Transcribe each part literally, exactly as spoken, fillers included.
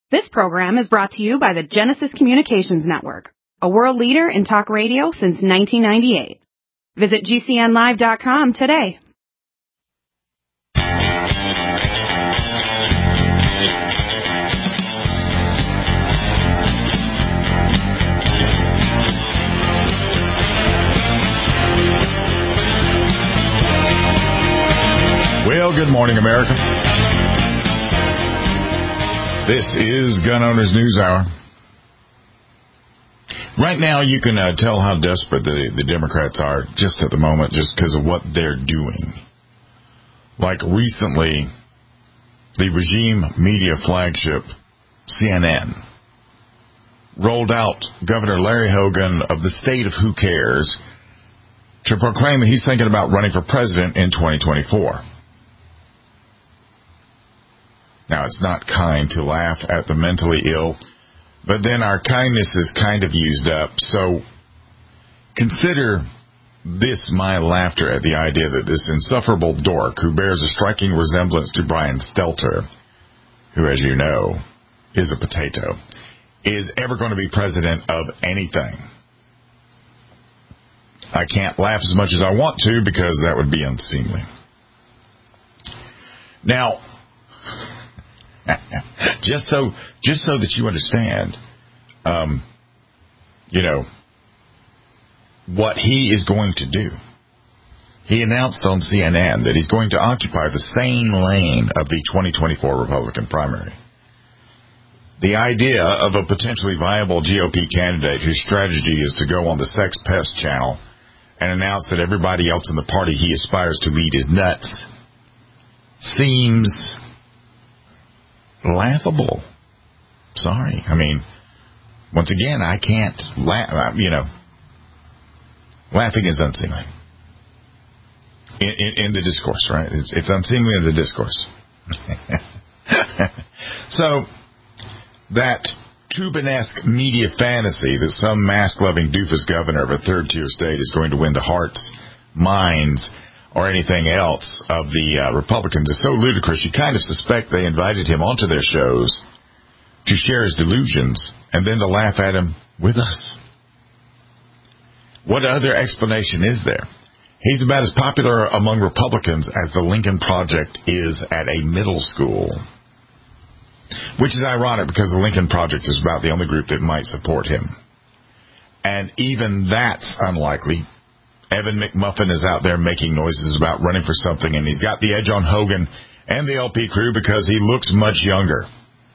This program is brought to you by the Genesis Communications Network, a world leader in talk radio since nineteen ninety-eight. Visit G C N live dot com today. Well, good morning, America. This is Gun Owners News Hour. Right now, you can uh, tell how desperate the, the Democrats are just at the moment, just because of what they're doing. Like recently, the regime media flagship, C N N, rolled out Governor Larry Hogan of the state of Who Cares to proclaim that he's thinking about running for president in twenty twenty-four. Now, it's not kind to laugh at the mentally ill, but then our kindness is kind of used up. So consider this my laughter at the idea that this insufferable dork who bears a striking resemblance to Brian Stelter, who, as you know, is a potato, is ever going to be president of anything. I can't laugh as much as I want to because that would be unseemly. Now, just so just so that you understand, um, you know, what he is going to do. He announced on C N N that he's going to occupy the same lane of the twenty twenty-four Republican primary. The idea of a potentially viable G O P candidate whose strategy is to go on the Sex Pest channel and announce that everybody else in the party he aspires to lead is nuts seems laughable. Sorry. I mean, once again, I can't laugh. You know, laughing is unseemly in, in, in the discourse, right? It's, it's unseemly in the discourse. So, that Tubinesque media fantasy that some mask-loving doofus governor of a third-tier state is going to win the hearts, minds, or anything else of the uh, Republicans is so ludicrous, you kind of suspect they invited him onto their shows to share his delusions and then to laugh at him with us. What other explanation is there? He's about as popular among Republicans as the Lincoln Project is at a middle school. Which is ironic because the Lincoln Project is about the only group that might support him. And even that's unlikely. Evan McMuffin is out there making noises about running for something, and he's got the edge on Hogan and the L P crew because he looks much younger.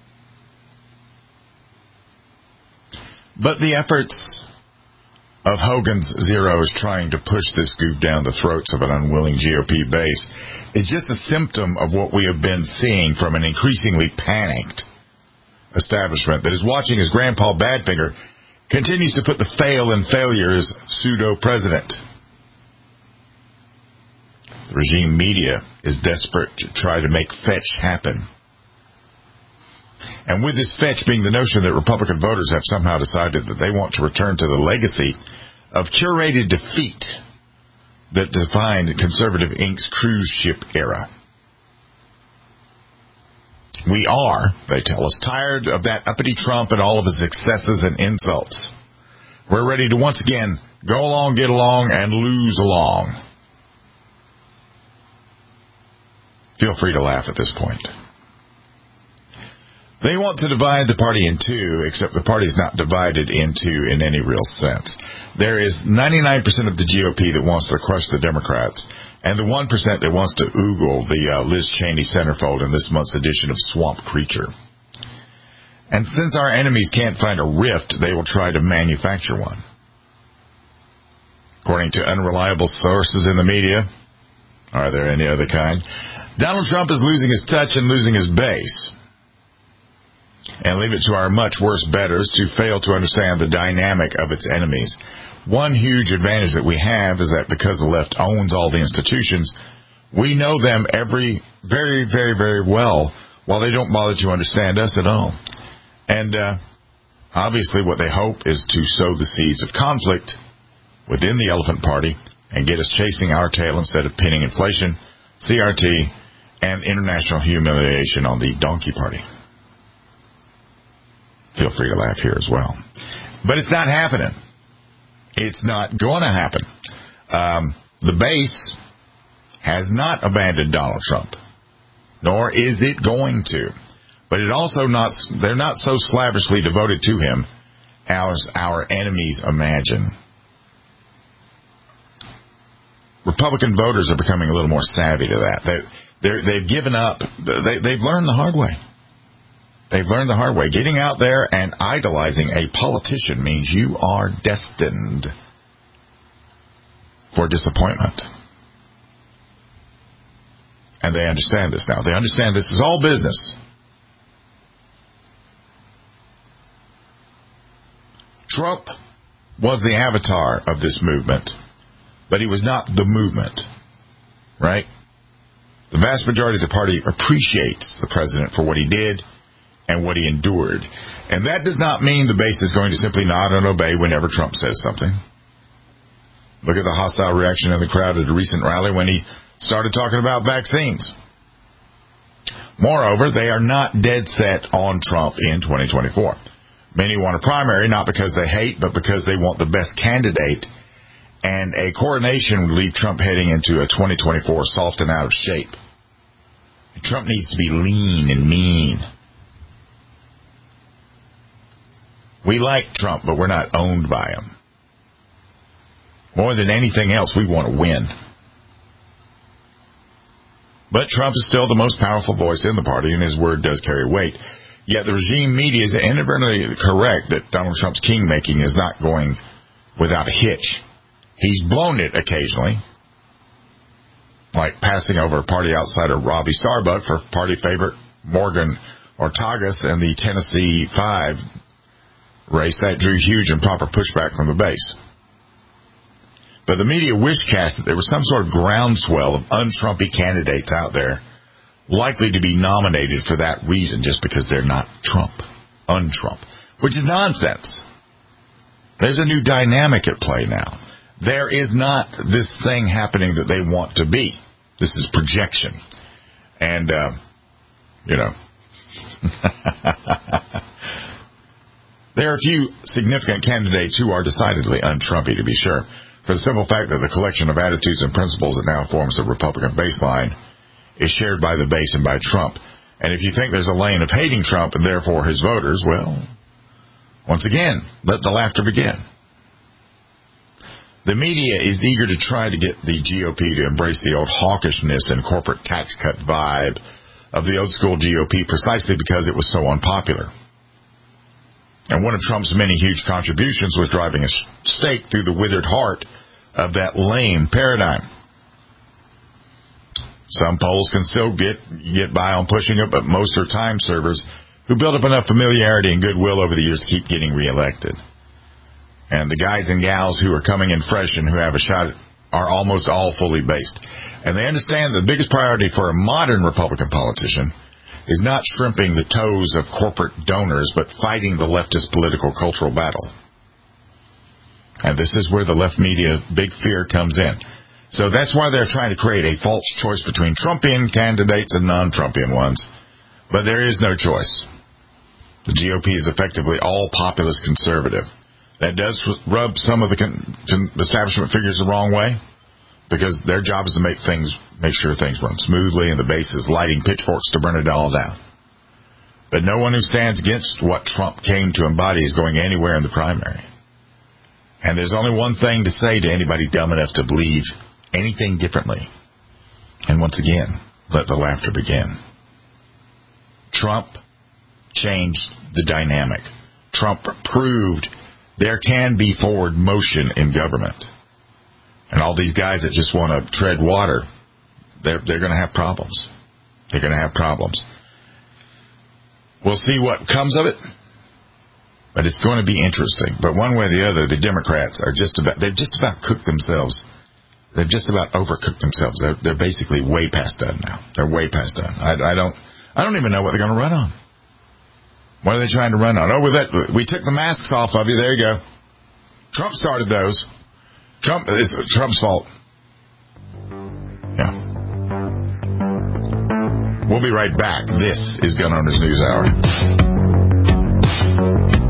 But the efforts of Hogan's Zeros trying to push this goof down the throats of an unwilling G O P base is just a symptom of what we have been seeing from an increasingly panicked establishment that is watching as Grandpa Badfinger continues to put the fail in failures pseudo-president. The regime media is desperate to try to make fetch happen. And with this fetch being the notion that Republican voters have somehow decided that they want to return to the legacy of curated defeat that defined Conservative Incorporated's cruise ship era. We are, they tell us, tired of that uppity Trump and all of his excesses and insults. We're ready to once again go along, get along, and lose along. Feel free to laugh at this point. They want to divide the party in two, except the party's not divided in two in any real sense. There is ninety-nine percent of the G O P that wants to crush the Democrats, and the one percent that wants to oogle the uh, Liz Cheney centerfold in this month's edition of Swamp Creature. And since our enemies can't find a rift, they will try to manufacture one. According to unreliable sources in the media, are there any other kind? Donald Trump is losing his touch and losing his base. And leave it to our much worse betters to fail to understand the dynamic of its enemies. One huge advantage that we have is that because the left owns all the institutions, we know them every very, very, very well, while they don't bother to understand us at all. And uh, obviously what they hope is to sow the seeds of conflict within the Elephant Party and get us chasing our tail instead of pinning inflation, C R T, and international humiliation on the Donkey Party. feel free to laugh here as well. But it's not happening. It's not going to happen. Um, the base has not abandoned Donald Trump, nor is it going to. But it also not they're not so slavishly devoted to him as our enemies imagine. Republican voters are becoming a little more savvy to that. They, they're, they've given up. They, they've learned the hard way. They've learned the hard way. Getting out there and idolizing a politician means you are destined for disappointment. And they understand this now. They understand this is all business. Trump was the avatar of this movement, but he was not the movement, right? The vast majority of the party appreciates the president for what he did and what he endured. And that does not mean the base is going to simply nod and obey whenever Trump says something. Look at the hostile reaction in the crowd at a recent rally when he started talking about vaccines. Moreover, they are not dead set on Trump in twenty twenty-four. Many want a primary, not because they hate, but because they want the best candidate. And a coronation would leave Trump heading into a twenty twenty-four soft and out of shape. Trump needs to be lean and mean. We like Trump, but we're not owned by him. More than anything else, we want to win. But Trump is still the most powerful voice in the party, and his word does carry weight. Yet the regime media is inadvertently correct that Donald Trump's king-making is not going without a hitch. He's blown it occasionally, like passing over party outsider Robbie Starbuck for party favorite Morgan Ortagus and the Tennessee Five race. That drew huge and proper pushback from the base. But the media wishcast that there was some sort of groundswell of un-Trumpy candidates out there likely to be nominated for that reason just because they're not Trump, un-Trump, which is nonsense. There's a new dynamic at play now. There is not this thing happening that they want to be. This is projection. And, uh, you know, there are a few significant candidates who are decidedly un-Trumpy, to be sure, for the simple fact that the collection of attitudes and principles that now forms the Republican baseline is shared by the base and by Trump. And if you think there's a lane of hating Trump and therefore his voters, well, once again, let the laughter begin. The media is eager to try to get the G O P to embrace the old hawkishness and corporate tax cut vibe of the old school G O P precisely because it was so unpopular. And one of Trump's many huge contributions was driving a stake through the withered heart of that lame paradigm. Some polls can still get get by on pushing it, but most are time servers who build up enough familiarity and goodwill over the years to keep getting reelected. And the guys and gals who are coming in fresh and who have a shot are almost all fully based. And they understand the biggest priority for a modern Republican politician is not shrimping the toes of corporate donors, but fighting the leftist political cultural battle. And this is where the left media big fear comes in. So that's why they're trying to create a false choice between Trumpian candidates and non-Trumpian ones. But there is no choice. The G O P is effectively all populist conservative. That does rub some of the con- con- establishment figures the wrong way, because their job is to make things, make sure things run smoothly, and the base is lighting pitchforks to burn it all down. But no one who stands against what Trump came to embody is going anywhere in the primary. And there's only one thing to say to anybody dumb enough to believe anything differently. And once again, let the laughter begin. Trump changed the dynamic. Trump proved there can be forward motion in government. And all these guys that just want to tread water, they're, they're going to have problems. They're going to have problems. We'll see what comes of it, but it's going to be interesting. But one way or the other, the Democrats are just about, they've just about cooked themselves. They've just about overcooked themselves. They're, they're basically way past done now. They're way past done. I, I don't, I don't even know what they're going to run on. What are they trying to run on? Oh, with that, we took the masks off of you. There you go. Trump started those. Trump is Trump's fault. Yeah. We'll be right back. This is Gun Owners News Hour.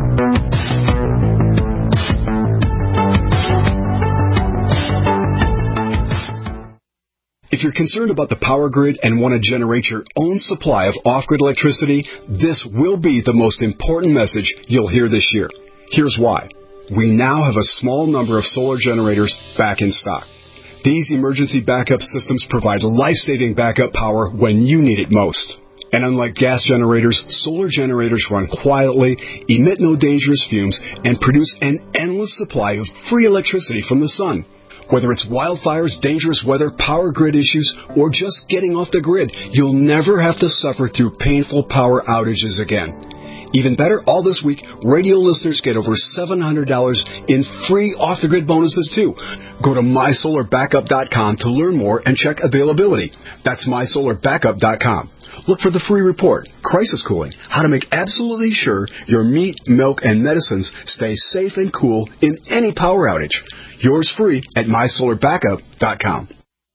If you're concerned about the power grid and want to generate your own supply of off-grid electricity, this will be the most important message you'll hear this year. Here's why. We now have a small number of solar generators back in stock. These emergency backup systems provide life-saving backup power when you need it most. And unlike gas generators, solar generators run quietly, emit no dangerous fumes, and produce an endless supply of free electricity from the sun. Whether it's wildfires, dangerous weather, power grid issues, or just getting off the grid, you'll never have to suffer through painful power outages again. Even better, all this week, radio listeners get over seven hundred dollars in free off-the-grid bonuses, too. Go to my solar backup dot com to learn more and check availability. That's my solar backup dot com. Look for the free report, Crisis Cooling, how to make absolutely sure your meat, milk, and medicines stay safe and cool in any power outage. Yours free at my solar backup dot com.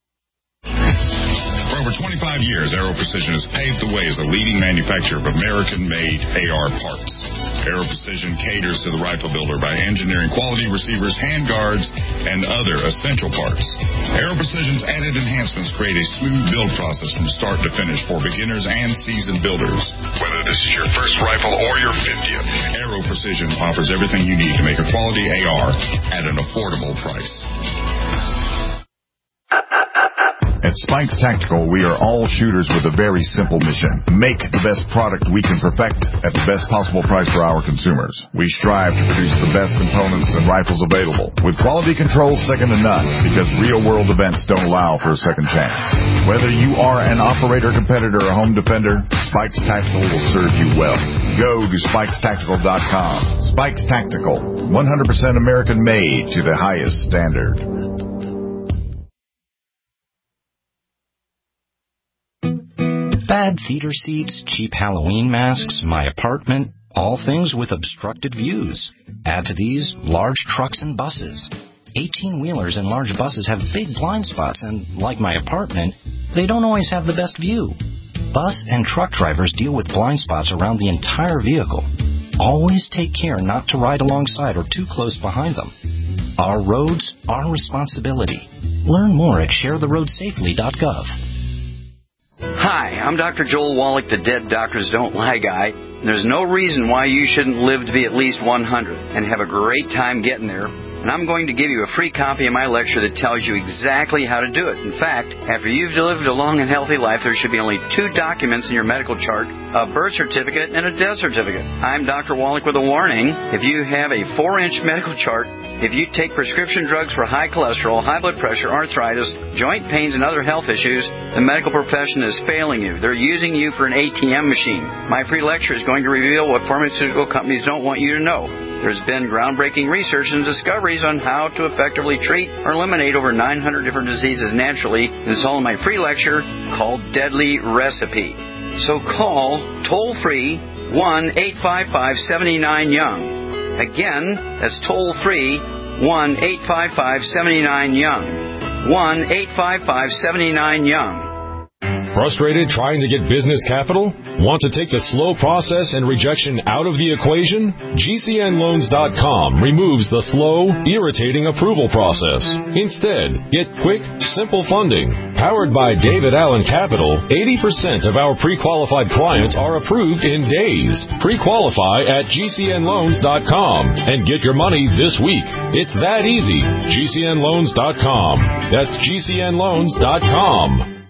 For over twenty-five years, Aero Precision has paved the way as a leading manufacturer of American-made A R parts. Aero Precision caters to the rifle builder by engineering quality receivers, handguards, and other essential parts. Aero Precision's added enhancements create a smooth build process from start to finish for beginners and seasoned builders. Whether this is your first rifle or your fiftieth, Aero Precision offers everything you need to make a quality A R at an affordable price. At Spikes Tactical, we are all shooters with a very simple mission. Make the best product we can perfect at the best possible price for our consumers. We strive to produce the best components and rifles available, with quality control second to none, because real-world events don't allow for a second chance. Whether you are an operator, competitor, or home defender, Spikes Tactical will serve you well. Go to spikes tactical dot com. Spikes Tactical, one hundred percent American-made to the highest standard. Bad theater seats, cheap Halloween masks, my apartment, all things with obstructed views. Add to these large trucks and buses. eighteen-wheelers and large buses have big blind spots, and like my apartment, they don't always have the best view. Bus and truck drivers deal with blind spots around the entire vehicle. Always take care not to ride alongside or too close behind them. Our roads, our responsibility. Learn more at share the road safely dot gov. Hi, I'm Doctor Joel Wallach, the Dead Doctors Don't Lie guy. There's no reason why you shouldn't live to be at least one hundred and have a great time getting there. And I'm going to give you a free copy of my lecture that tells you exactly how to do it. In fact, after you've lived a long and healthy life, there should be only two documents in your medical chart, a birth certificate and a death certificate. I'm Doctor Wallach with a warning. If you have a four-inch medical chart, if you take prescription drugs for high cholesterol, high blood pressure, arthritis, joint pains, and other health issues, the medical profession is failing you. They're using you for an A T M machine. My free lecture is going to reveal what pharmaceutical companies don't want you to know. There's been groundbreaking research and discoveries on how to effectively treat or eliminate over nine hundred different diseases naturally. It's all in my free lecture called Deadly Recipe. So call toll-free one eight five five, seven nine, young. Again, that's toll-free one eight five five, seven nine, young. one eight five five, seven nine, young. Frustrated trying to get business capital? Want to take the slow process and rejection out of the equation? G C N loans dot com removes the slow, irritating approval process. Instead, get quick, simple funding. Powered by David Allen Capital, eighty percent of our pre-qualified clients are approved in days. Pre-qualify at G C N loans dot com and get your money this week. It's that easy. G C N loans dot com. That's G C N loans dot com.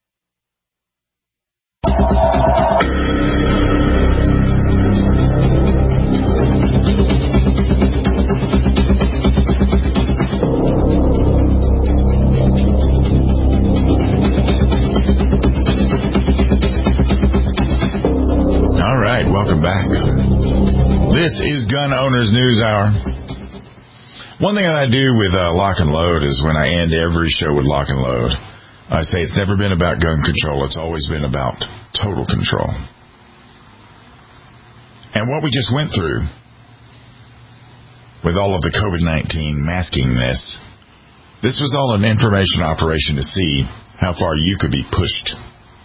All right, welcome back. This is Gun Owners News Hour. One thing that I do with uh, Lock and Load is when I end every show with Lock and Load, I say it's never been about gun control. It's always been about total control. And what we just went through with all of the COVID nineteen masking this, this was all an information operation to see how far you could be pushed.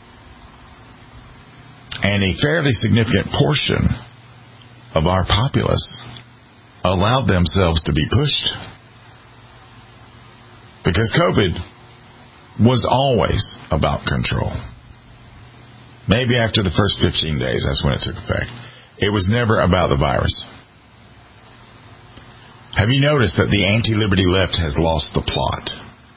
And a fairly significant portion of our populace allowed themselves to be pushed. Because COVID was always about control. Maybe after the first fifteen days, that's when it took effect. It was never about the virus. Have you noticed that the anti-liberty left has lost the plot?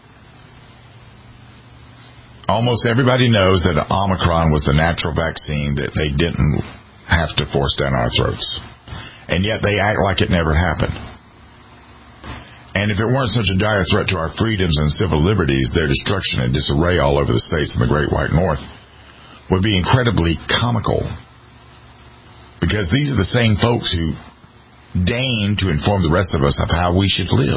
Almost everybody knows that Omicron was the natural vaccine that they didn't have to force down our throats. And yet they act like it never happened. And if it weren't such a dire threat to our freedoms and civil liberties, their destruction and disarray all over the states in the Great White North would be incredibly comical. Because these are the same folks who deign to inform the rest of us of how we should live.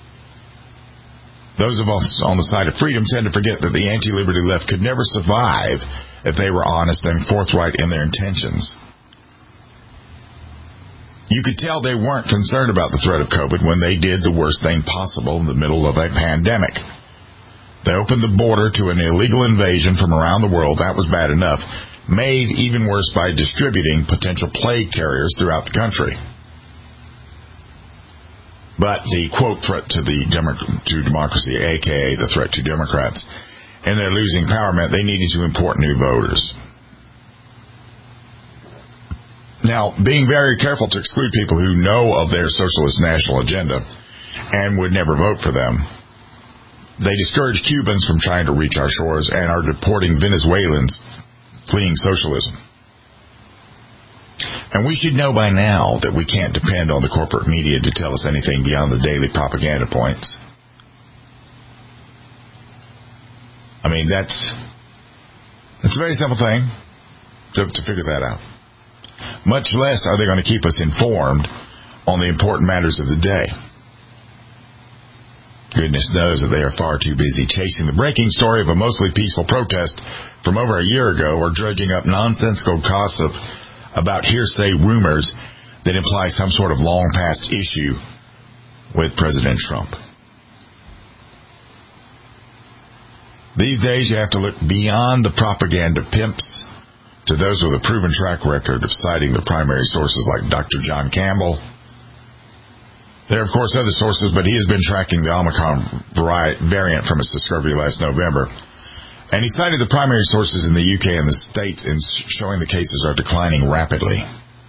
Those of us on the side of freedom tend to forget that the anti-liberty left could never survive if they were honest and forthright in their intentions. You could tell they weren't concerned about the threat of COVID when they did the worst thing possible in the middle of a pandemic. They opened the border to an illegal invasion from around the world. That was bad enough. Made even worse by distributing potential plague carriers throughout the country. But the, quote, threat to the Demo- to democracy, a k a the threat to Democrats, and their losing power meant they needed to import new voters. Now, being very careful to exclude people who know of their socialist national agenda and would never vote for them, they discourage Cubans from trying to reach our shores and are deporting Venezuelans fleeing socialism. And we should know by now that we can't depend on the corporate media to tell us anything beyond the daily propaganda points. I mean, that's, that's a very simple thing to, to figure that out. Much less are they going to keep us informed on the important matters of the day. Goodness knows that they are far too busy chasing the breaking story of a mostly peaceful protest from over a year ago or dredging up nonsensical gossip about hearsay rumors that imply some sort of long-past issue with President Trump. These days, you have to look beyond the propaganda pimps to those with a proven track record of citing the primary sources like Doctor John Campbell. There are, of course, other sources, but he has been tracking the Omicron variant from its discovery last November. And he cited the primary sources in the U K and the States in showing the cases are declining rapidly.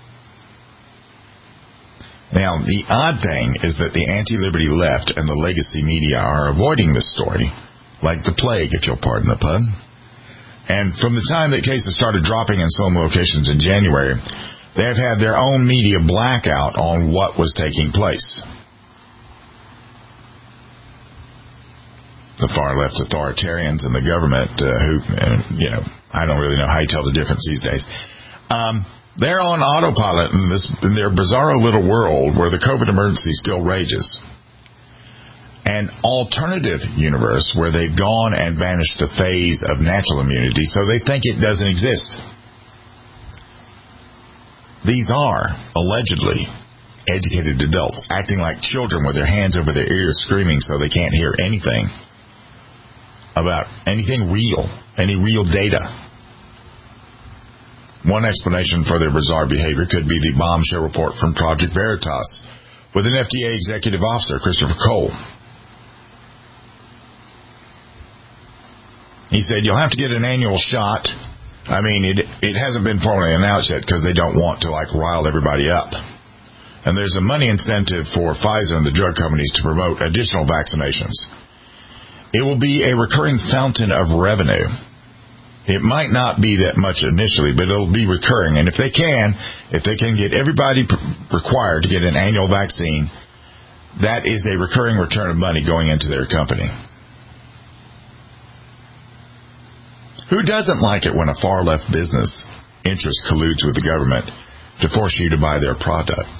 Now, the odd thing is that the anti-liberty left and the legacy media are avoiding this story, like the plague, if you'll pardon the pun. And from the time that cases started dropping in some locations in January, they have had their own media blackout on what was taking place. The far-left authoritarians and the government, uh, who, uh, you know, I don't really know how you tell the difference these days. Um, they're on autopilot in, this, in their bizarro little world where the COVID emergency still rages. An alternative universe where they've gone and banished the phase of natural immunity, so they think it doesn't exist. These are, allegedly, educated adults acting like children with their hands over their ears screaming so they can't hear anything about anything real, any real data. One explanation for their bizarre behavior could be the bombshell report from Project Veritas with an F D A executive officer, Christopher Cole. He said, you'll have to get an annual shot. I mean, it it hasn't been formally announced yet because they don't want to, like, rile everybody up. And there's a money incentive for Pfizer and the drug companies to promote additional vaccinations. It will be a recurring fountain of revenue. It might not be that much initially, but it'll be recurring. And if they can, if they can get everybody pr- required to get an annual vaccine, that is a recurring return of money going into their company. Who doesn't like it when a far-left business interest colludes with the government to force you to buy their product?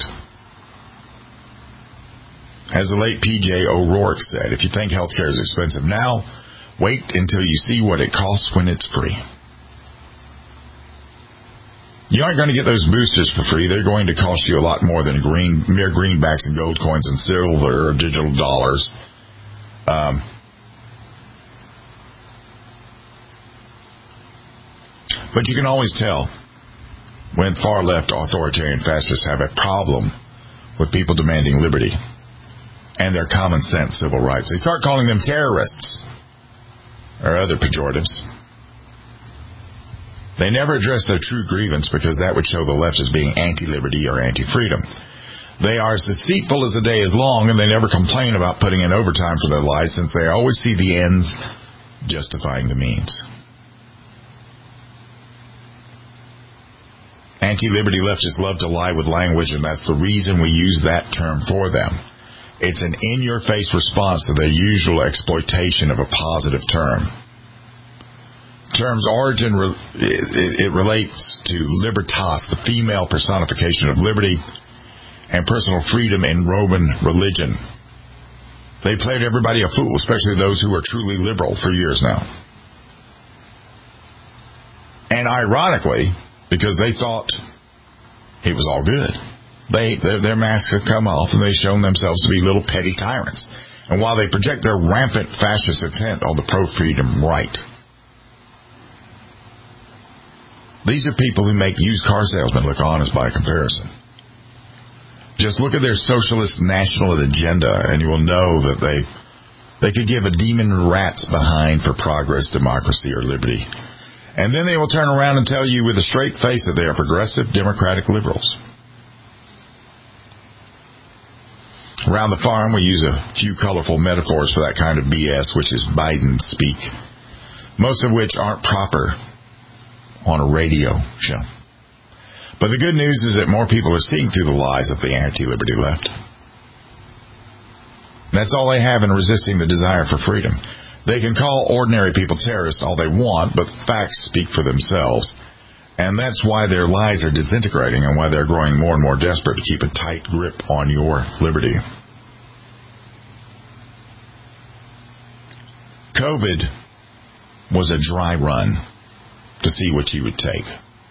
As the late P J O'Rourke said, if you think healthcare is expensive now, wait until you see what it costs when it's free. You aren't going to get those boosters for free. They're going to cost you a lot more than green, mere greenbacks and gold coins and silver or digital dollars. Um, but you can always tell when far-left authoritarian fascists have a problem with people demanding liberty and their common sense civil rights. They start calling them terrorists. or other pejoratives. They never address their true grievance because that would show the left as being anti-liberty or anti-freedom. They are as deceitful as the day is long, and they never complain about putting in overtime for their lies since they always see the ends justifying the means. Anti-liberty leftists love to lie with language, and that's the reason we use that term for them. It's an in-your-face response to their usual exploitation of a positive term. Term's origin, it relates to libertas, the female personification of liberty and personal freedom in Roman religion. They played everybody a fool, especially those who are truly liberal, for years now. And ironically, because they thought it was all good, they their, their masks have come off and they've shown themselves to be little petty tyrants. And while they project their rampant fascist intent on the pro-freedom right, these are people who make used car salesmen look honest by comparison. Just look at their socialist national agenda, and you will know that they they could give a demon rat's behind for progress, democracy, or liberty. And then they will turn around and tell you with a straight face that they are progressive, democratic liberals. Around the farm, we use a few colorful metaphors for that kind of B S, which is Biden speak, most of which aren't proper on a radio show. But the good news is that more people are seeing through the lies of the anti-liberty left. That's all they have in resisting the desire for freedom. They can call ordinary people terrorists all they want, but facts speak for themselves. And that's why their lies are disintegrating and why they're growing more and more desperate to keep a tight grip on your liberty. COVID was a dry run to see what you would take.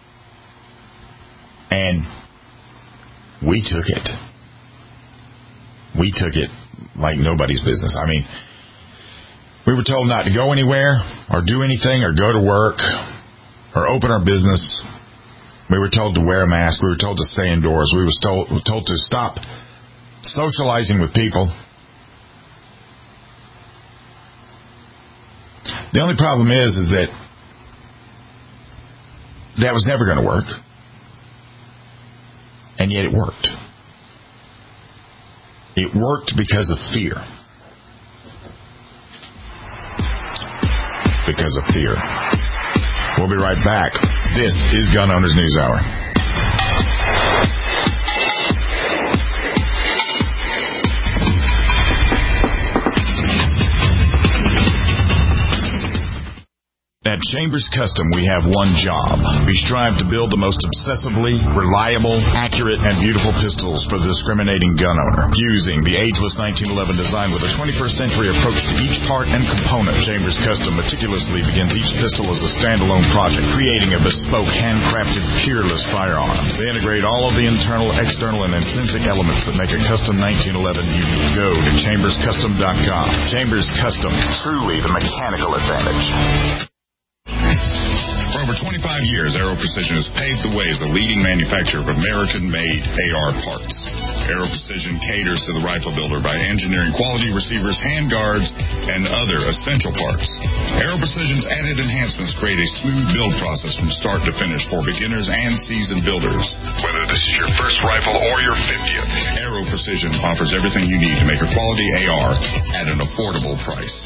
And we took it. We took it like nobody's business. I mean, we were told not to go anywhere or do anything or go to work or open our business. We were told to wear a mask. We were told to stay indoors. We were told, told to stop socializing with people. The only problem is, is that that was never going to work. And yet it worked. It worked because of fear. Because of fear. We'll be right back. This is Gun Owners News Hour. At Chambers Custom, we have one job. We strive to build the most obsessively reliable, accurate, and beautiful pistols for the discriminating gun owner. Using the ageless nineteen eleven design with a twenty-first century approach to each part and component, Chambers Custom meticulously begins each pistol as a standalone project, creating a bespoke, handcrafted, peerless firearm. They integrate all of the internal, external, and intrinsic elements that make a custom nineteen eleven unique. Go to chambers custom dot com. Chambers Custom, truly the mechanical advantage. For over twenty-five years, Aero Precision has paved the way as a leading manufacturer of American-made A R parts. Aero Precision caters to the rifle builder by engineering quality receivers, handguards, and other essential parts. Aero Precision's added enhancements create a smooth build process from start to finish for beginners and seasoned builders. Whether this is your first rifle or your fiftieth, Aero Precision offers everything you need to make a quality A R at an affordable price.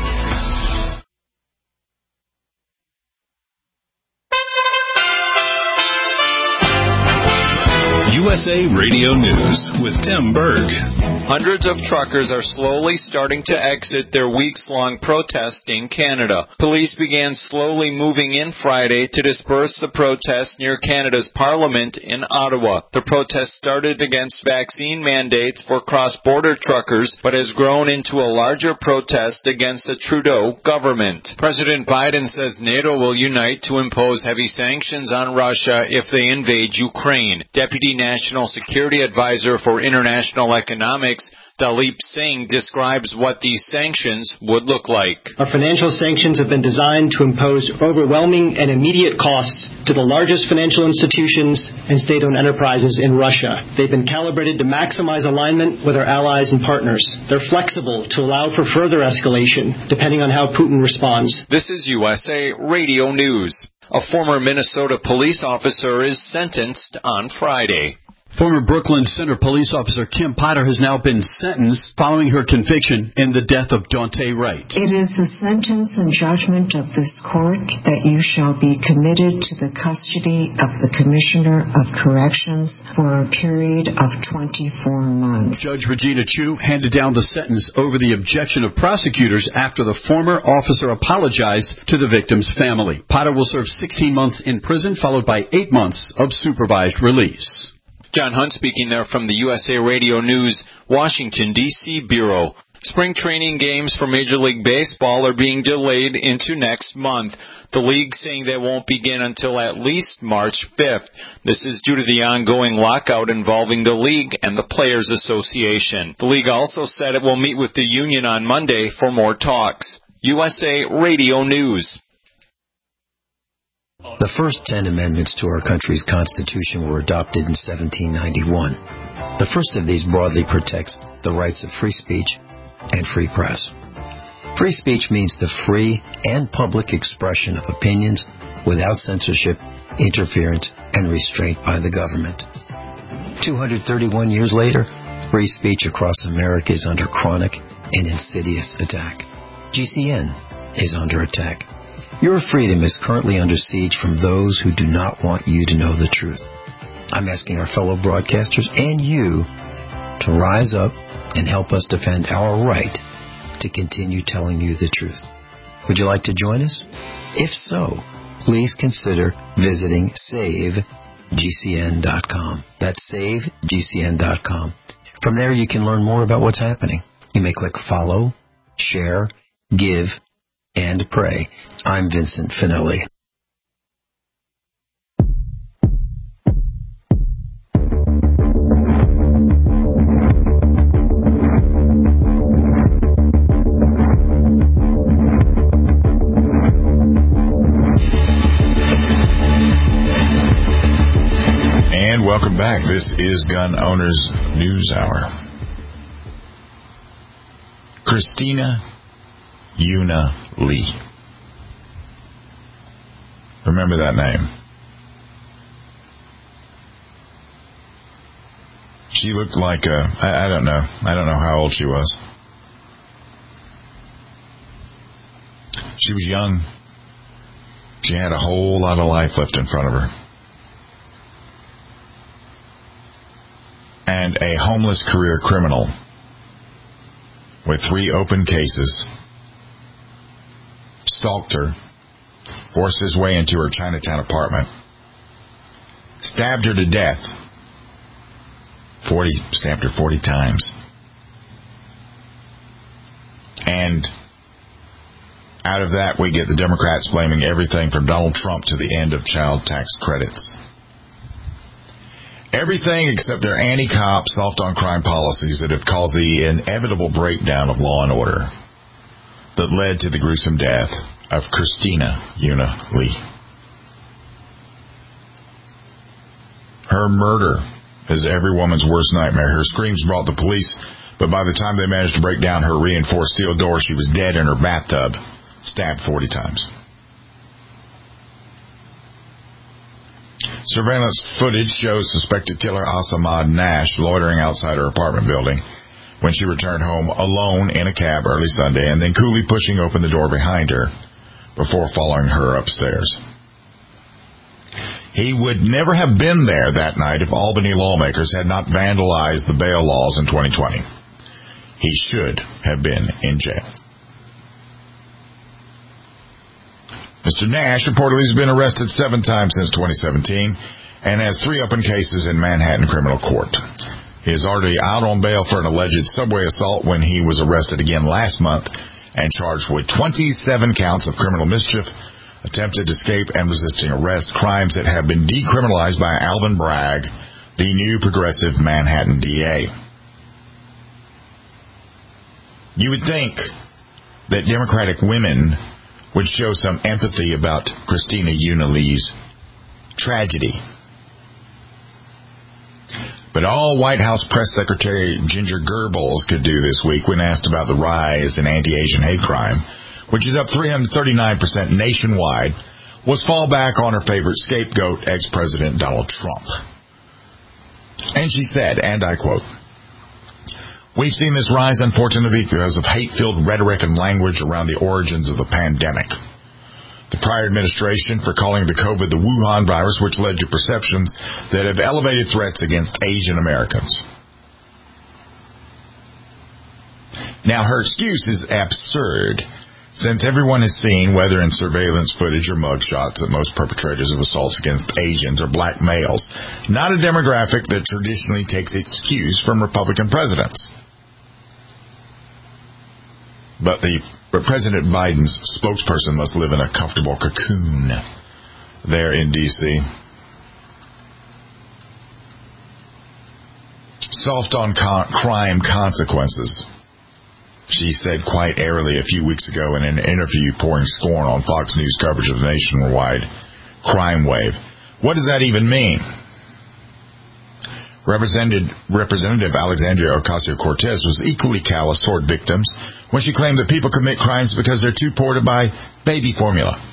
U S A Radio News with Tim Berg. Hundreds of truckers are slowly starting to exit their weeks-long protest in Canada. Police began slowly moving in Friday to disperse the protests near Canada's Parliament in Ottawa. The protest started against vaccine mandates for cross-border truckers, but has grown into a larger protest against the Trudeau government. President Biden says NATO will unite to impose heavy sanctions on Russia if they invade Ukraine. Deputy National Security Advisor for International Economics, Dalip Singh describes what these sanctions would look like. Our financial sanctions have been designed to impose overwhelming and immediate costs to the largest financial institutions and state-owned enterprises in Russia. They've been calibrated to maximize alignment with our allies and partners. They're flexible to allow for further escalation, depending on how Putin responds. This is U S A Radio News. A former Minnesota police officer is sentenced on Friday. Former Brooklyn Center police officer Kim Potter has now been sentenced following her conviction in the death of Daunte Wright. It is the sentence and judgment of this court that you shall be committed to the custody of the Commissioner of Corrections for a period of twenty-four months. Judge Regina Chu handed down the sentence over the objection of prosecutors after the former officer apologized to the victim's family. Potter will serve sixteen months in prison, followed by eight months of supervised release. John Hunt speaking there from the U S A Radio News, Washington, D C Bureau. Spring training games for Major League Baseball are being delayed into next month. The league saying they won't begin until at least March fifth. This is due to the ongoing lockout involving the league and the Players Association. The league also said it will meet with the union on Monday for more talks. U S A Radio News. The first ten amendments to our country's Constitution were adopted in seventeen ninety-one. The first of these broadly protects the rights of free speech and free press. Free speech means the free and public expression of opinions without censorship, interference, and restraint by the government. two hundred thirty-one years later, free speech across America is under chronic and insidious attack. G C N is under attack. Your freedom is currently under siege from those who do not want you to know the truth. I'm asking our fellow broadcasters and you to rise up and help us defend our right to continue telling you the truth. Would you like to join us? If so, please consider visiting save G C N dot com. That's save G C N dot com. From there, you can learn more about what's happening. You may click follow, share, give, and pray. I'm Vincent Finelli. And welcome back. This is Gun Owners News Hour. Christina Yuna Lee. Remember that name. She looked like a, I, I don't know. I don't know how old she was. She was young. She had a whole lot of life left in front of her. And a homeless career criminal with three open cases stalked her, forced his way into her Chinatown apartment, stabbed her to death, forty, stabbed her forty times. And out of that, we get the Democrats blaming everything from Donald Trump to the end of child tax credits. Everything except their anti-cop, soft-on-crime policies that have caused the inevitable breakdown of law and order that led to the gruesome death of Christina Yuna Lee. Her murder is every woman's worst nightmare. Her screams brought the police, but by the time they managed to break down her reinforced steel door, she was dead in her bathtub, stabbed forty times. Surveillance footage shows suspected killer Asamad Nash loitering outside her apartment building when she returned home alone in a cab early Sunday, and then coolly pushing open the door behind her before following her upstairs. He would never have been there that night if Albany lawmakers had not vandalized the bail laws in twenty twenty. He should have been in jail. Mister Nash reportedly has been arrested seven times since twenty seventeen and has three open cases in Manhattan criminal court. He is already out on bail for an alleged subway assault when he was arrested again last month and charged with twenty-seven counts of criminal mischief, attempted escape, and resisting arrest, crimes that have been decriminalized by Alvin Bragg, the new progressive Manhattan D A. You would think that Democratic women would show some empathy about Christina Unilee's tragedy. But all White House Press Secretary Ginger Goebbels could do this week when asked about the rise in anti-Asian hate crime, which is up three hundred thirty-nine percent nationwide, was fall back on her favorite scapegoat, ex-President Donald Trump. And she said, and I quote, "We've seen this rise, unfortunately, because of hate-filled rhetoric and language around the origins of the pandemic. The prior administration for calling the COVID the Wuhan virus, which led to perceptions that have elevated threats against Asian Americans." Now, her excuse is absurd, since everyone has seen, whether in surveillance footage or mugshots, that most perpetrators of assaults against Asians are black males, not a demographic that traditionally takes its cues from Republican presidents. But the but President Biden's spokesperson must live in a comfortable cocoon there in D C Soft on con- crime consequences, she said quite airily a few weeks ago in an interview pouring scorn on Fox News coverage of the nationwide crime wave. What does that even mean? Representative, Representative Alexandria Ocasio-Cortez was equally callous toward victims when she claimed that people commit crimes because they're too poor to buy baby formula.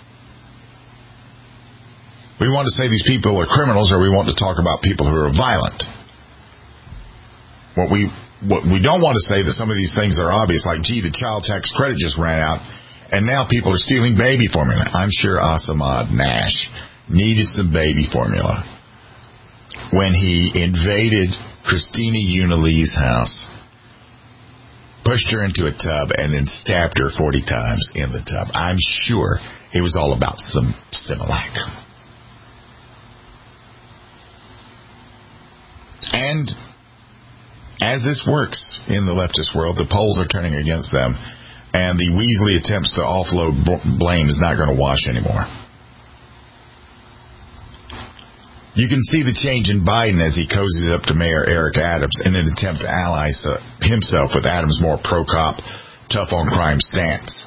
We want to say these people are criminals, or we want to talk about people who are violent. What we what we don't want to say that some of these things are obvious, like, gee, the child tax credit just ran out, and now people are stealing baby formula. I'm sure Asamad Nash needed some baby formula when he invaded Christina Unilee's house, pushed her into a tub, and then stabbed her forty times in the tub. I'm sure it was all about some Similac. And as this works in the leftist world, the polls are turning against them, and the Weasley attempts to offload blame is not going to wash anymore. You can see the change in Biden as he cozies up to Mayor Eric Adams in an attempt to ally himself with Adams' more pro-cop, tough-on-crime stance.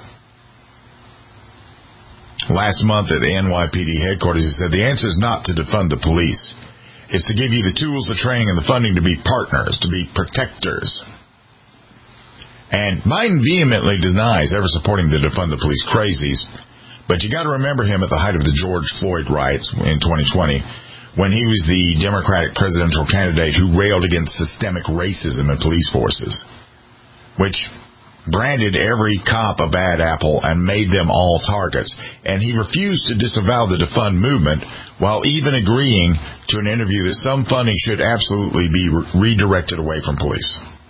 Last month at the N Y P D headquarters, he said, the answer is not to defund the police. It's to give you the tools, the training, and the funding to be partners, to be protectors. And Biden vehemently denies ever supporting the defund the police crazies, but you got to remember him at the height of the George Floyd riots in twenty twenty, when he was the Democratic presidential candidate who railed against systemic racism in police forces, which branded every cop a bad apple and made them all targets. And he refused to disavow the defund movement while even agreeing to an interview that some funding should absolutely be re- redirected away from police.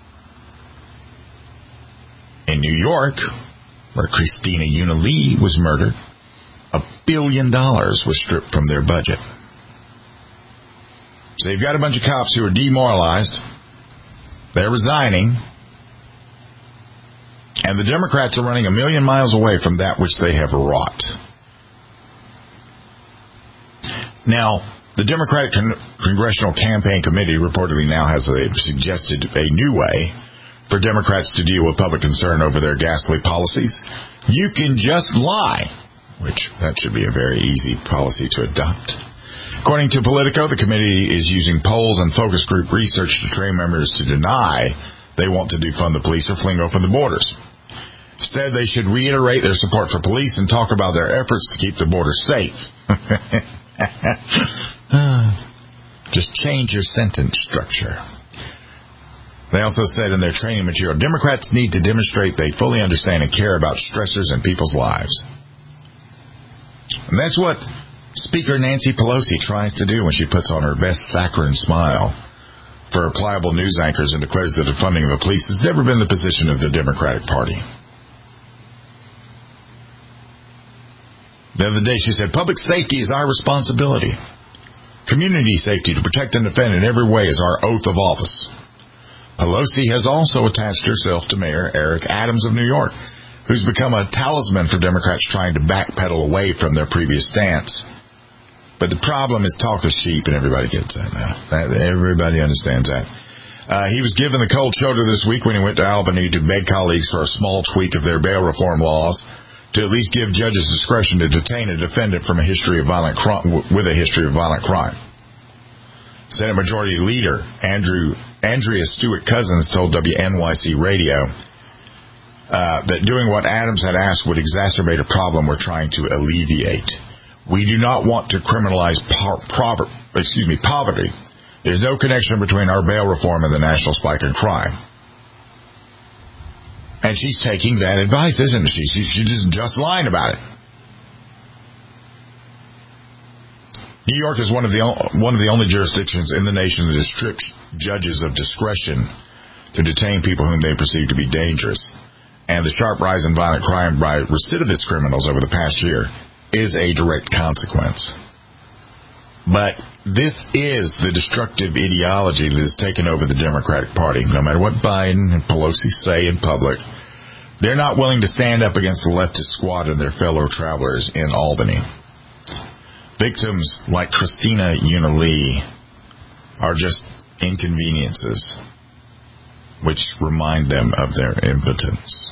In New York, where Christina Unilee was murdered, a billion dollars was stripped from their budget. So you've got a bunch of cops who are demoralized. They're resigning. And the Democrats are running a million miles away from that which they have wrought. Now, the Democratic Con- Congressional Campaign Committee reportedly now has a, suggested a new way for Democrats to deal with public concern over their ghastly policies. You can just lie, which that should be a very easy policy to adopt. According to Politico, the committee is using polls and focus group research to train members to deny they want to defund the police or fling open the borders. Instead, they should reiterate their support for police and talk about their efforts to keep the border safe. Just change your sentence structure. They also said in their training material, Democrats need to demonstrate they fully understand and care about stressors in people's lives. And that's what Speaker Nancy Pelosi tries to do when she puts on her best saccharine smile for pliable news anchors and declares that the defunding of the police has never been the position of the Democratic Party. The other day she said, public safety is our responsibility. Community safety to protect and defend in every way is our oath of office. Pelosi has also attached herself to Mayor Eric Adams of New York, who's become a talisman for Democrats trying to backpedal away from their previous stance. But the problem is talk is cheap, and everybody gets that now. Everybody understands that. Uh, he was given the cold shoulder this week when he went to Albany to beg colleagues for a small tweak of their bail reform laws to at least give judges discretion to detain a defendant from a history of violent crime, with a history of violent crime. Senate Majority Leader Andrew Andrea Stewart Cousins told W N Y C Radio uh, that doing what Adams had asked would exacerbate a problem we're trying to alleviate. We do not want to criminalize po- prover- excuse me, poverty. There's no connection between our bail reform and the national spike in crime. And she's taking that advice, isn't she? She, she's just, just lying about it. New York is one of the one of the only jurisdictions in the nation that strips judges of discretion to detain people whom they perceive to be dangerous. And the sharp rise in violent crime by recidivist criminals over the past year is a direct consequence. But this is the destructive ideology that has taken over the Democratic Party. No matter what Biden and Pelosi say in public, they're not willing to stand up against the leftist squad and their fellow travelers in Albany. Victims like Christina Una Lee are just inconveniences which remind them of their impotence.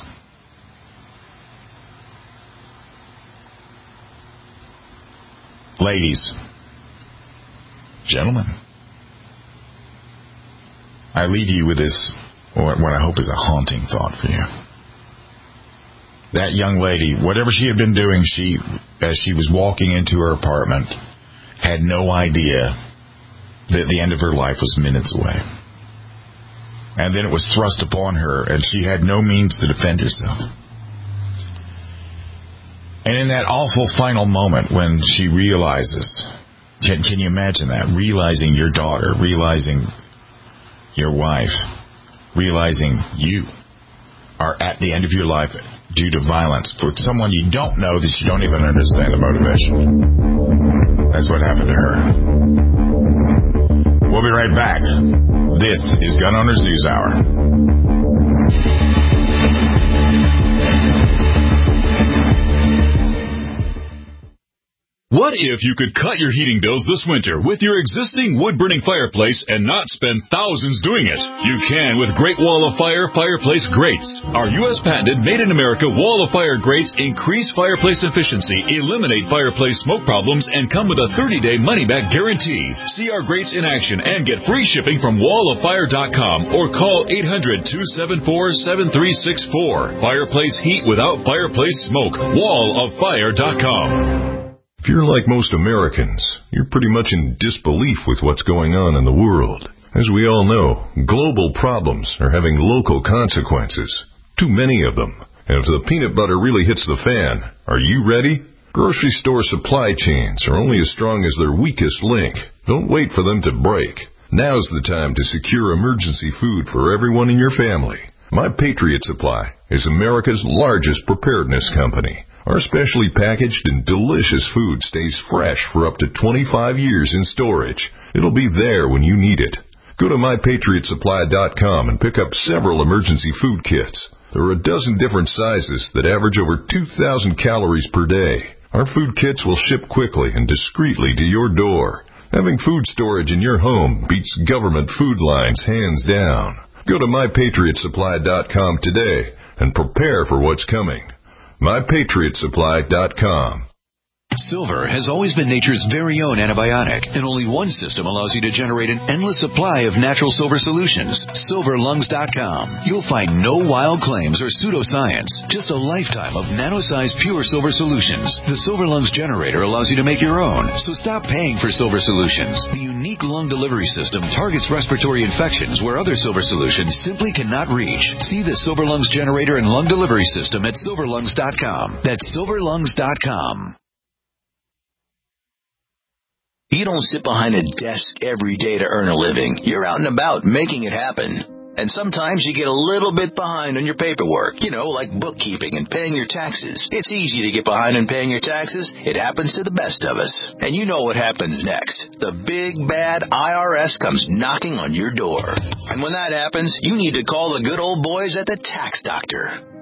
Ladies, gentlemen, I leave you with this, what I hope is a haunting thought for you. That young lady, whatever she had been doing, she, as she was walking into her apartment, had no idea that the end of her life was minutes away. And then it was thrust upon her, and she had no means to defend herself. And in that awful final moment when she realizes, can, can you imagine that? Realizing your daughter, realizing your wife, realizing you are at the end of your life due to violence with someone you don't know, that you don't even understand the motivation. That's what happened to her. We'll be right back. This is Gun Owners News Hour. What if you could cut your heating bills this winter with your existing wood-burning fireplace and not spend thousands doing it? You can with Great Wall of Fire Fireplace Grates. Our U S patented made-in-America Wall of Fire grates increase fireplace efficiency, eliminate fireplace smoke problems, and come with a thirty-day money-back guarantee. See our grates in action and get free shipping from wall of fire dot com or call eight hundred, two seven four, seven three six four. Fireplace heat without fireplace smoke. wall of fire dot com. If you're like most Americans, you're pretty much in disbelief with what's going on in the world. As we all know, global problems are having local consequences. Too many of them. And if the peanut butter really hits the fan, are you ready? Grocery store supply chains are only as strong as their weakest link. Don't wait for them to break. Now's the time to secure emergency food for everyone in your family. My Patriot Supply is America's largest preparedness company. Our specially packaged and delicious food stays fresh for up to twenty-five years in storage. It'll be there when you need it. Go to my patriot supply dot com and pick up several emergency food kits. There are a dozen different sizes that average over two thousand calories per day. Our food kits will ship quickly and discreetly to your door. Having food storage in your home beats government food lines hands down. Go to my patriot supply dot com today and prepare for what's coming. my patriot supply dot com. Silver has always been nature's very own antibiotic, and only one system allows you to generate an endless supply of natural silver solutions. silver lungs dot com. You'll find no wild claims or pseudoscience, just a lifetime of nano-sized pure silver solutions. The Silver Lungs generator allows you to make your own, so stop paying for silver solutions. The unique lung delivery system targets respiratory infections where other silver solutions simply cannot reach. See the Silver Lungs generator and lung delivery system at silver lungs dot com. That's silver lungs dot com. You don't sit behind a desk every day to earn a living. You're out and about making it happen. And sometimes you get a little bit behind on your paperwork, you know, like bookkeeping and paying your taxes. It's easy to get behind on paying your taxes. It happens to the best of us. And you know what happens next. The big, bad I R S comes knocking on your door. And when that happens, you need to call the good old boys at the Tax Doctor.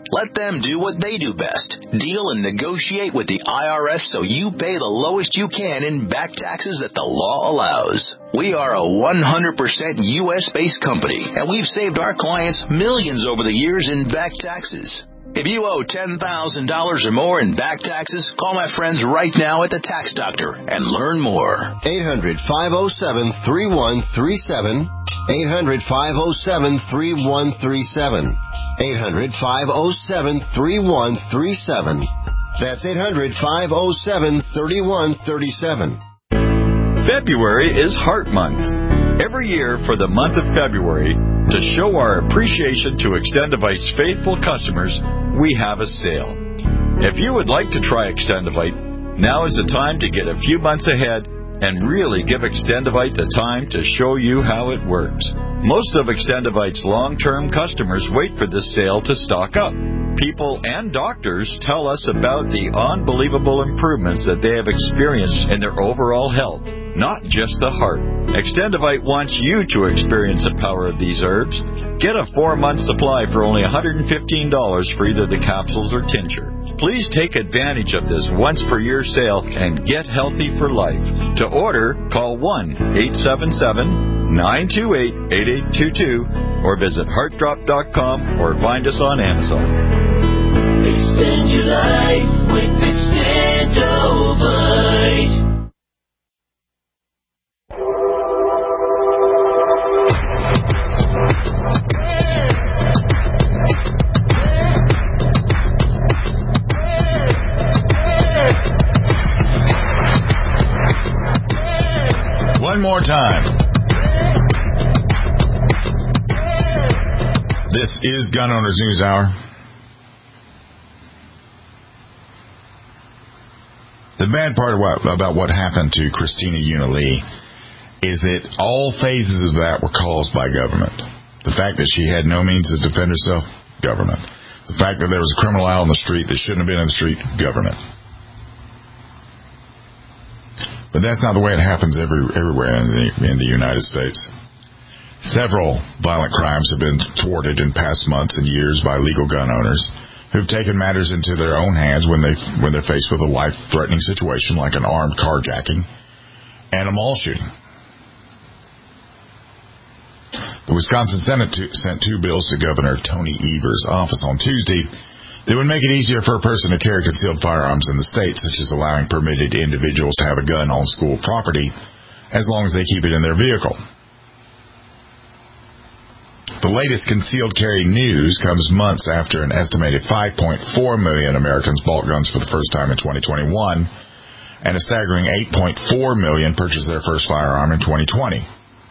Let them do what they do best. Deal and negotiate with the I R S so you pay the lowest you can in back taxes that the law allows. We are a one hundred percent U S-based company, and we've saved our clients millions over the years in back taxes. If you owe ten thousand dollars or more in back taxes, call my friends right now at the Tax Doctor and learn more. eight hundred, five oh seven, three one three seven. eight hundred, five oh seven, three one three seven. eight hundred, five oh seven, three one three seven. That's eight hundred, five oh seven, three one three seven. February is Heart Month. Every year for the month of February, to show our appreciation to Extendivite's faithful customers, we have a sale. If you would like to try Extendivite, now is the time to get a few months ahead and really give Extendivite the time to show you how it works. Most of Extendivite's long-term customers wait for this sale to stock up. People and doctors tell us about the unbelievable improvements that they have experienced in their overall health, not just the heart. Extendivite wants you to experience the power of these herbs. Get a four-month supply for only one hundred fifteen dollars for either the capsules or tincture. Please take advantage of this once-per-year sale and get healthy for life. To order, call one eight seven seven, nine two eight, eight eight two two or visit heart drop dot com or find us on Amazon. Extend your life with Extendivite. One more time. This is Gun Owners News Hour. The bad part about, about what happened to Christina Unilee is that all phases of that were caused by government. The fact that she had no means to defend herself, government. The fact that there was a criminal out on the street that shouldn't have been in the street, government. But that's not the way it happens every, everywhere in the, in the United States. Several violent crimes have been thwarted in past months and years by legal gun owners who've taken matters into their own hands when they when they're faced with a life-threatening situation like an armed carjacking and a mall shooting. The Wisconsin Senate to, sent two bills to Governor Tony Evers' office on Tuesday that would make it easier for a person to carry concealed firearms in the state, such as allowing permitted individuals to have a gun on school property as long as they keep it in their vehicle. The latest concealed carry news comes months after an estimated five point four million Americans bought guns for the first time in twenty twenty-one, and a staggering eight point four million purchased their first firearm in twenty twenty.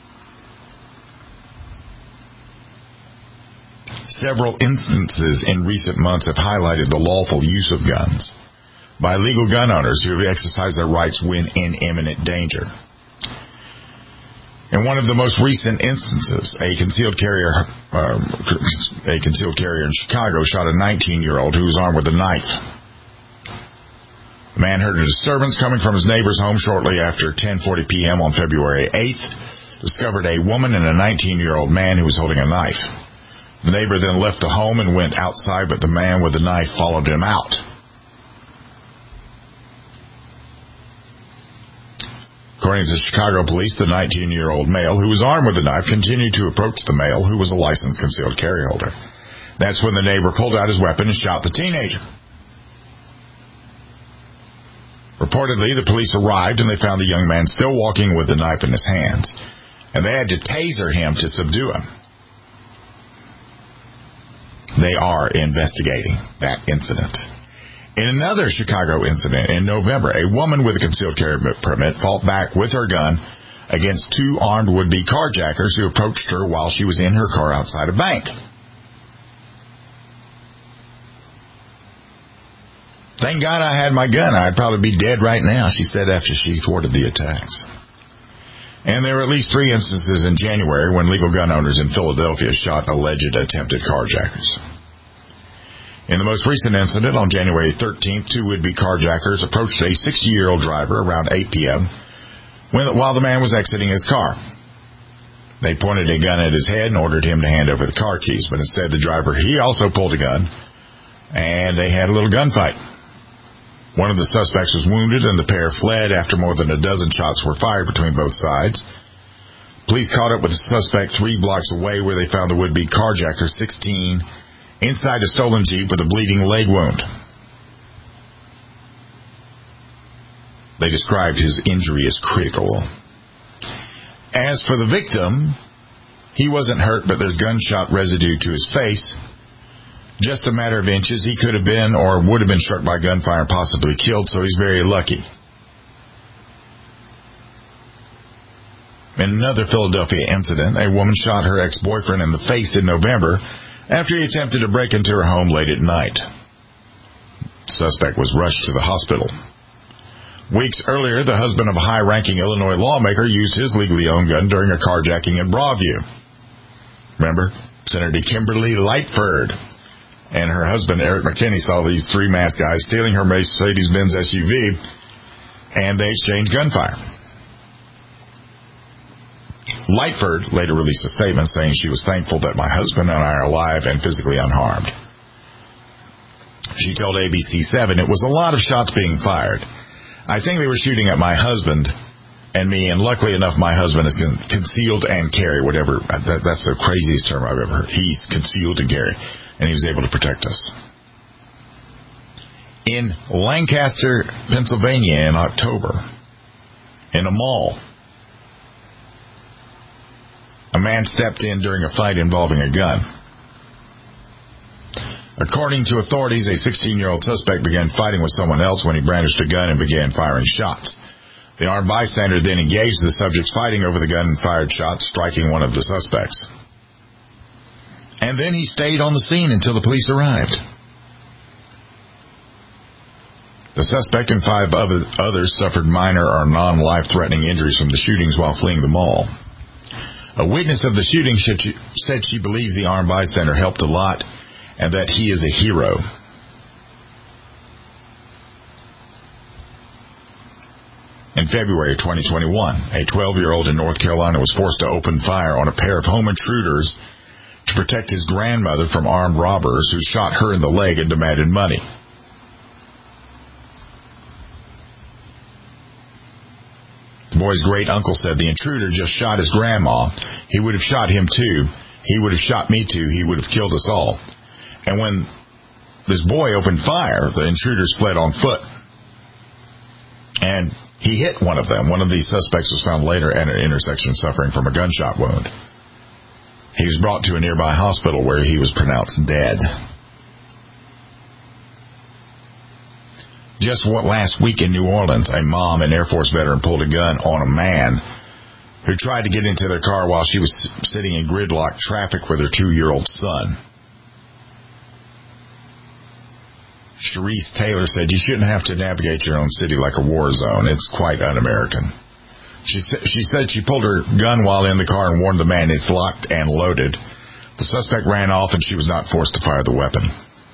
Several instances in recent months have highlighted the lawful use of guns by legal gun owners who exercise their rights when in imminent danger. In one of the most recent instances, a concealed carrier, uh, a concealed carrier in Chicago shot a nineteen-year-old who was armed with a knife. The man heard a disturbance coming from his neighbor's home shortly after ten forty p.m. on February eighth, discovered a woman and a nineteen-year-old man who was holding a knife. The neighbor then left the home and went outside, but the man with the knife followed him out. According to Chicago police, the nineteen-year-old male who was armed with the knife continued to approach the male who was a licensed concealed carry holder. That's when the neighbor pulled out his weapon and shot the teenager. Reportedly, the police arrived and they found the young man still walking with the knife in his hands, and they had to taser him to subdue him. They are investigating that incident. In another Chicago incident in November, a woman with a concealed carry permit fought back with her gun against two armed would-be carjackers who approached her while she was in her car outside a bank. Thank God I had my gun. I'd probably be dead right now, she said after she thwarted the attacks. And there were at least three instances in January when legal gun owners in Philadelphia shot alleged attempted carjackers. In the most recent incident on January thirteenth, two would-be carjackers approached a sixty-year-old driver around eight p.m. When, while the man was exiting his car. They pointed a gun at his head and ordered him to hand over the car keys, but instead the driver, he also pulled a gun, and they had a little gunfight. One of the suspects was wounded, and the pair fled after more than a dozen shots were fired between both sides. Police caught up with the suspect three blocks away, where they found the would-be carjacker, sixteen, inside a stolen Jeep with a bleeding leg wound. They described his injury as critical. As for the victim, he wasn't hurt, but there's gunshot residue to his face. Just a matter of inches, he could have been or would have been struck by gunfire and possibly killed, so he's very lucky. In another Philadelphia incident, a woman shot her ex-boyfriend in the face in November after he attempted to break into her home late at night. The suspect was rushed to the hospital. Weeks earlier, the husband of a high-ranking Illinois lawmaker used his legally owned gun during a carjacking in Broadview. Remember? Senator Kimberly Lightford and her husband, Eric McKinney, saw these three masked guys stealing her Mercedes-Benz S U V, and they exchanged gunfire. Lightford later released a statement saying she was thankful that my husband and I are alive and physically unharmed. She told A B C seven, "It was a lot of shots being fired. I think they were shooting at my husband and me, and luckily enough, my husband is con- concealed and carry, whatever. That, that's the craziest term I've ever heard. He's concealed and carry, and he was able to protect us." In Lancaster, Pennsylvania in October, in a mall, a man stepped in during a fight involving a gun. According to authorities, a sixteen-year-old suspect began fighting with someone else when he brandished a gun and began firing shots. The armed bystander then engaged the subjects fighting over the gun and fired shots, striking one of the suspects. And then he stayed on the scene until the police arrived. The suspect and five other, others suffered minor or non-life-threatening injuries from the shootings while fleeing the mall. A witness of the shooting said she believes the armed bystander helped a lot and that he is a hero. In February of twenty twenty-one, a twelve-year-old in North Carolina was forced to open fire on a pair of home intruders to protect his grandmother from armed robbers who shot her in the leg and demanded money. The boy's great uncle said the intruder just shot his grandma. He would have shot him too. He would have shot me too. He would have killed us all. And when this boy opened fire, the intruders fled on foot. And he hit one of them. One of these suspects was found later at an intersection suffering from a gunshot wound. He was brought to a nearby hospital where he was pronounced dead. Just what last week in New Orleans, a mom and Air Force veteran pulled a gun on a man who tried to get into their car while she was sitting in gridlock traffic with her two-year-old son. Sharice Taylor said, "You shouldn't have to navigate your own city like a war zone. It's quite un-American." She, sa- she said she pulled her gun while in the car and warned the man it's locked and loaded. The suspect ran off and she was not forced to fire the weapon.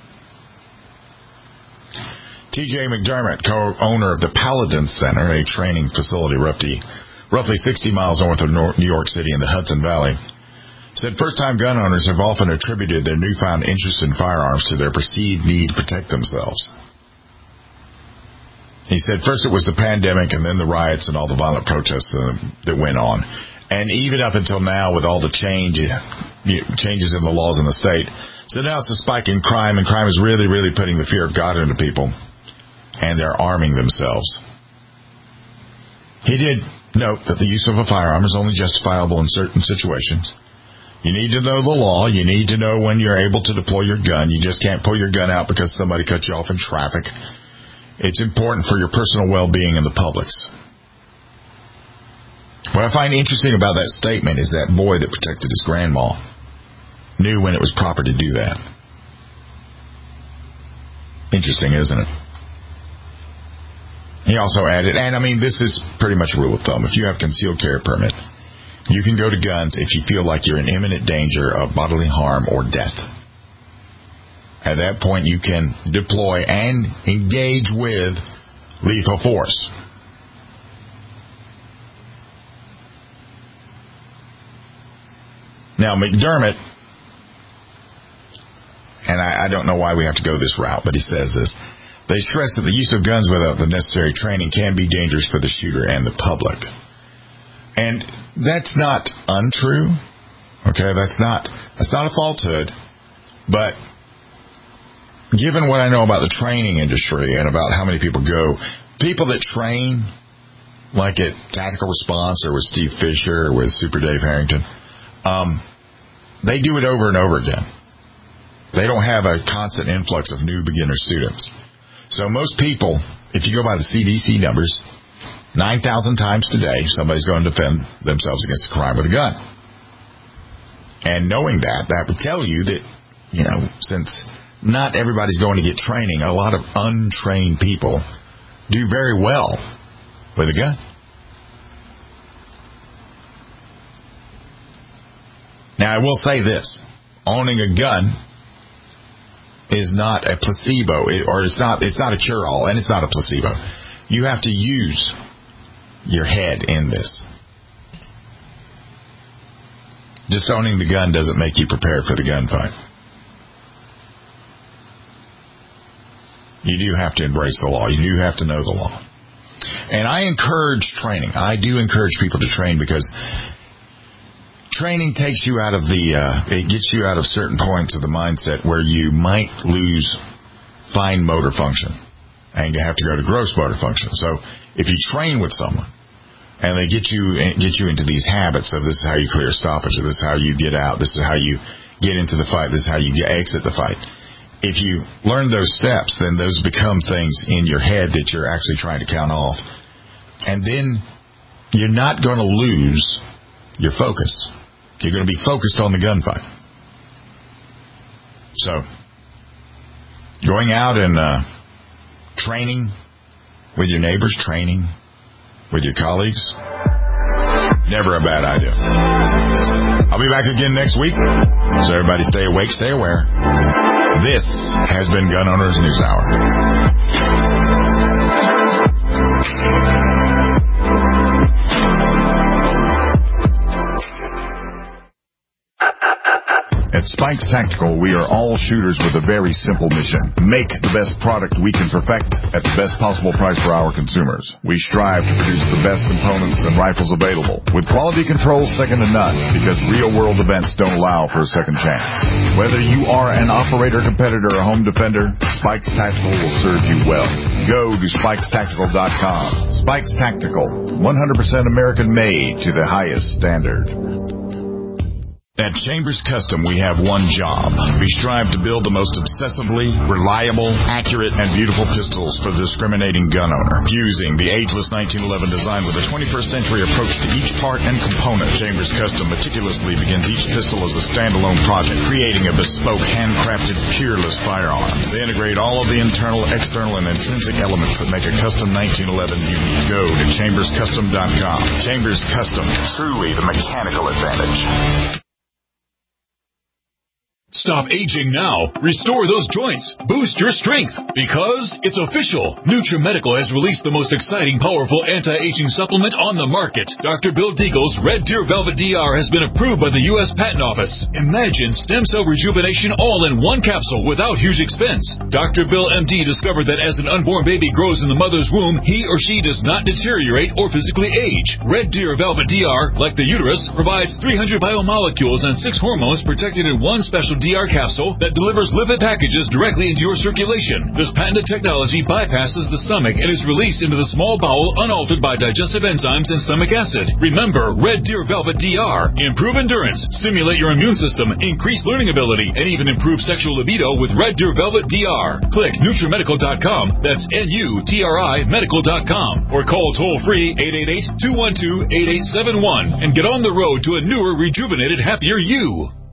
T J McDermott, co-owner of the Paladin Center, a training facility roughly, roughly sixty miles north of New York City in the Hudson Valley, said first-time gun owners have often attributed their newfound interest in firearms to their perceived need to protect themselves. He said first it was the pandemic and then the riots and all the violent protests that went on. And even up until now with all the change, changes in the laws in the state. So now it's a spike in crime, and crime is really, really putting the fear of God into people. And they're arming themselves. He did note that the use of a firearm is only justifiable in certain situations. You need to know the law. You need to know when you're able to deploy your gun. You just can't pull your gun out because somebody cut you off in traffic. It's important for your personal well-being and the public's. What I find interesting about that statement is that boy that protected his grandma knew when it was proper to do that. Interesting, isn't it? He also added, and I mean, this is pretty much a rule of thumb. If you have concealed carry permit, you can go to guns if you feel like you're in imminent danger of bodily harm or death. At that point, you can deploy and engage with lethal force. Now, McDermott and I, I don't know why we have to go this route, but he says this. They stress that the use of guns without the necessary training can be dangerous for the shooter and the public. And that's not untrue. Okay, that's not that's not a falsehood. But given what I know about the training industry and about how many people go, people that train, like at Tactical Response or with Steve Fisher or with Super Dave Harrington, um, they do it over and over again. They don't have a constant influx of new beginner students. So most people, if you go by the C D C numbers, nine thousand times today, somebody's going to defend themselves against a crime with a gun. And knowing that, that would tell you that, you know, since not everybody's going to get training, a lot of untrained people do very well with a gun. Now, I will say this. Owning a gun is not a placebo, or it's not it's not a cure-all, and it's not a placebo. You have to use your head in this. Just owning the gun doesn't make you prepared for the gunfight. You do have to embrace the law. You do have to know the law. And I encourage training. I do encourage people to train because training takes you out of the, uh, it gets you out of certain points of the mindset where you might lose fine motor function and you have to go to gross motor function. So if you train with someone and they get you, get you into these habits of this is how you clear stoppage, or this is how you get out, this is how you get into the fight, this is how you get, exit the fight. If you learn those steps, then those become things in your head that you're actually trying to count off. And then you're not going to lose your focus. You're going to be focused on the gunfight. So, going out and uh, training with your neighbors, training with your colleagues, never a bad idea. I'll be back again next week. So everybody stay awake, stay aware. This has been Gun Owners News Hour. At Spikes Tactical, we are all shooters with a very simple mission. Make the best product we can perfect at the best possible price for our consumers. We strive to produce the best components and rifles available, with quality control second to none, because real-world events don't allow for a second chance. Whether you are an operator, competitor, or home defender, Spikes Tactical will serve you well. Go to spikes tactical dot com. Spikes Tactical, one hundred percent American-made to the highest standard. At Chambers Custom, we have one job. We strive to build the most obsessively reliable, accurate, and beautiful pistols for the discriminating gun owner. Fusing the ageless nineteen eleven design with a twenty-first century approach to each part and component, Chambers Custom meticulously begins each pistol as a standalone project, creating a bespoke, handcrafted, peerless firearm. They integrate all of the internal, external, and intrinsic elements that make a custom nineteen eleven unique. Go to chambers custom dot com. Chambers Custom, truly the mechanical advantage. Stop aging now. Restore those joints. Boost your strength. Because it's official. NutriMedical has released the most exciting, powerful anti-aging supplement on the market. Doctor Bill Deagle's Red Deer Velvet D R has been approved by the U S Patent Office. Imagine stem cell rejuvenation all in one capsule without huge expense. Doctor Bill M D discovered that as an unborn baby grows in the mother's womb, he or she does not deteriorate or physically age. Red Deer Velvet D R, like the uterus, provides three hundred biomolecules and six hormones protected in one special D R capsule that delivers lipid packages directly into your circulation. This patented technology bypasses the stomach and is released into the small bowel unaltered by digestive enzymes and stomach acid. Remember, Red Deer Velvet D R. Improve endurance, stimulate your immune system, increase learning ability, and even improve sexual libido with Red Deer Velvet D R. Click Nutri Medical dot com. That's N U T R I Medical dot com. Or call toll-free eight eight eight, two one two, eight eight seven one and get on the road to a newer, rejuvenated, happier you.